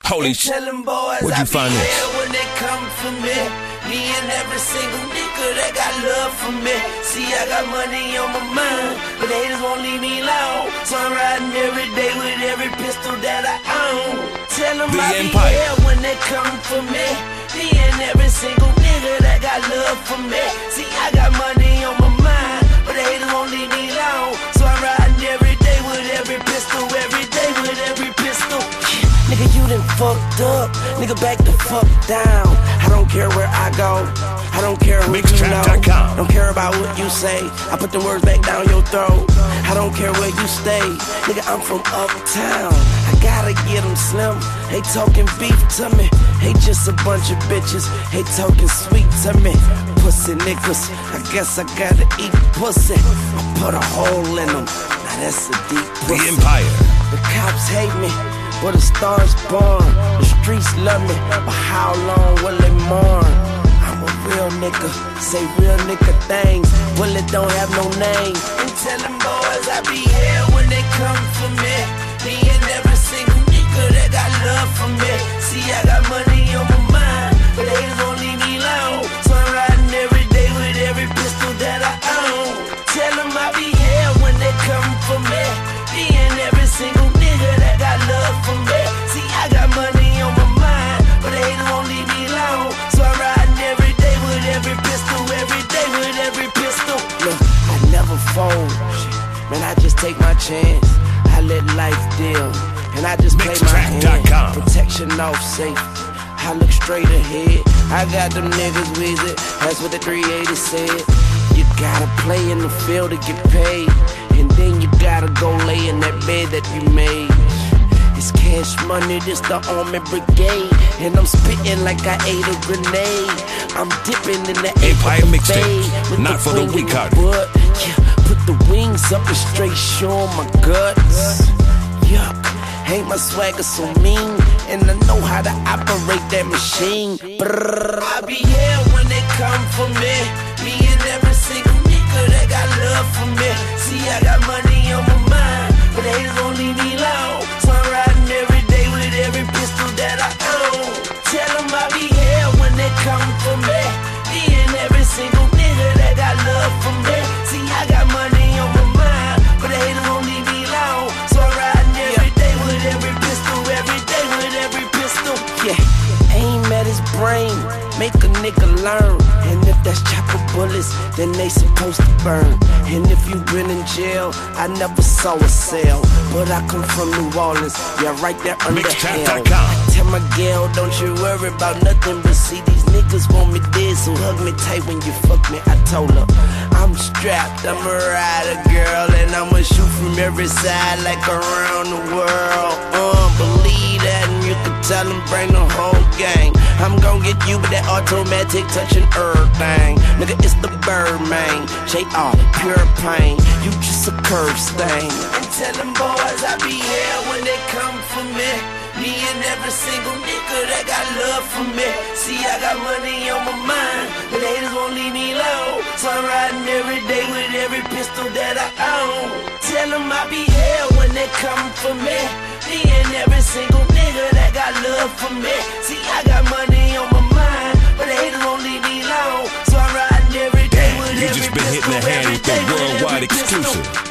Holy shit. Where'd you find this? When they come for me and every single nigga that got love for me. See, I got money on my mind, but they just won't leave me alone. So I'm riding every day with every pistol that I own. Tell them The I be Empire. here when they come for me and every single nigga that got love for me. See, I got money on my mind, but they just won't leave me alone. So I'm riding every day with every pistol, every day with every pistol. Nigga, you done fucked up. Nigga, back the fuck down. I don't care where I go. I don't care who you know. Don't care about what you say. I put the words back down your throat. I don't care where you stay. Nigga, I'm from uptown. I gotta get them slim. They talking beef to me. They just a bunch of bitches. They talking sweet to me. Pussy niggas. I guess I gotta eat pussy. I put a hole in them. Now that's a deep pussy. The Empire. The cops hate me, but the stars born. The streets love me, but how long will they mourn? I'm a real nigga, say real nigga things. Bullet don't have no name. And tell them boys I be here when they come for me and every single nigga that got love for me. See, I got money on my mind, but they just won't leave me alone. So I'm riding every day with every pistol that I own. Tell them I be here when they come for me and every single nigga that got love for me. See, I got money on my mind, but they just won't leave me alone. So I'm riding every day with every pistol, every day with every pistol. Look, I never fold, shit. Man, I just take my chance. I let life deal, and I just play my hand. Protection off safe. I look straight ahead. I got them niggas with it. That's what the 380 said. You gotta play in the field to get paid, and then you gotta go lay in that bed that you made. It's cash money, this the Army Brigade, and I'm spitting like I ate a grenade. I'm dipping in the Empire mixtape, not for the weak-hearted. Yeah, put the wings up and straight show my guts. Yuck, ain't my swagger so mean, and I know how to operate that machine. Brrr. I be here when they come for me and every single nigga that got love for me. See, I got money on my mind, but they just won't leave me alone. So I'm riding every day with every pistol that I own. Tell them I be here when they come for me and every single nigga that got love for me. See, I got money on my mind, but they just won't leave me alone. So I'm riding every day with every pistol, every day with every pistol. Yeah, aim at his brain, make a nigga learn. And if that's chopper bullets, then they supposed to burn. And if you been in jail, I never saw a cell, but I come from New Orleans, yeah, right there under hell. I tell my girl, don't you worry about nothing, but see these niggas want me dead, so hug me tight when you fuck me. I told her, I'm strapped, I'm a rider, girl, and I'ma shoot from every side like around the world. Believe that, and you can tell them bring the whole gang. I'm gon' get you with that automatic touching everything. Nigga, it's the Birdman, J.R. pure pain. You just a curve stain. And tell them boys I be here when they come for me and every single nigga that got love for me. See, I got money on my mind, but they just won't leave me alone. So I'm riding every day with every pistol that I own. Tell them I be here when they come for me and every single nigga that got love for me. See, I got money on my mind, but they just won't leave me alone. So I'm riding every day with every pistol. You just been hitting the hand with the worldwide exclusive.